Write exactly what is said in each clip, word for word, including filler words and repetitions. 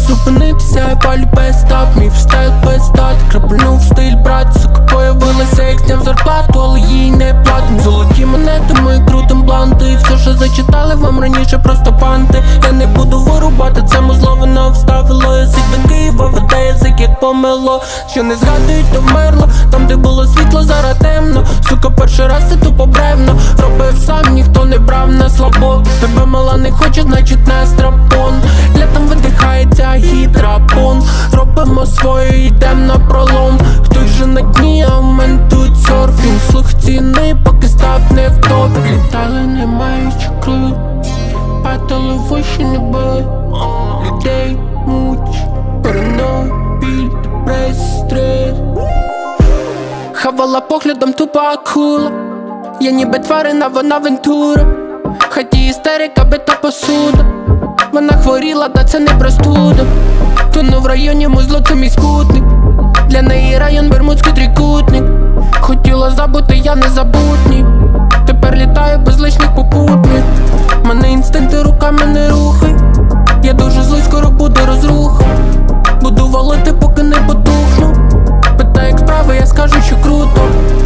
зупинитися, я палю без тап. Мій фристайл без дат, крапельнув стиль, брат. Сука появилася, як зняв зарплату, але їй не платим. Золоті монети, ми крутим бланти. І все, що зачитали вам раніше, просто панти. Я не буду вирубати, це музло воно вставило. Язик до Києва веде язик, як помило. Що не згадують, то вмерло. Там, де було світло, зараз темно. Сука, перший раз це тупо бревно. Робив сам, ніхто не брав на слабо. Тебе мала не хоче, значить не страпон. Літом видихається гідрапон. Робимо своє, йдем на пролом. Хтось же на дні, а у мен тут серфінг. Слух ціни, поки став не в топ. Літали не маючи крил, падали вище неби. Людей муч, паранойя, прес-стрес. Хавала поглядом тупа акула. Я ніби тварина, вона вентура. Хаті істерика, бита посуда. Вона хворіла, та це не простуда. Тону в районі музло, це мій спутник. Для неї район Бермудський трикутник. Хотіла забути, я не забутній. Тепер літаю без лишніх попутних. Мене інстинкти руками не рухай. Я дуже злий, скоро буде розруха. Буду валити, поки не потухну. Питай, як справи, я скажу, що круто.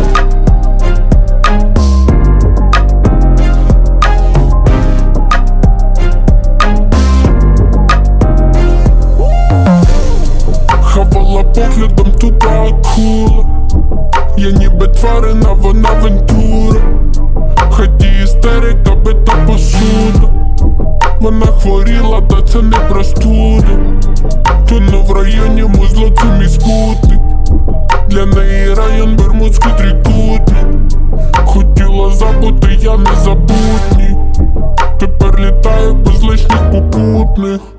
Хавала поглядом тупа акула. Я ніби тварина, вона вентура. Хаті істерика, бита посуда. Вона хворіла, та це не простуда. Тону в районі музло, це мій спутник. Для неї район Бермудський трикутник. Хотіла забути, я не забутній. Тепер літаю без лишніх попутних.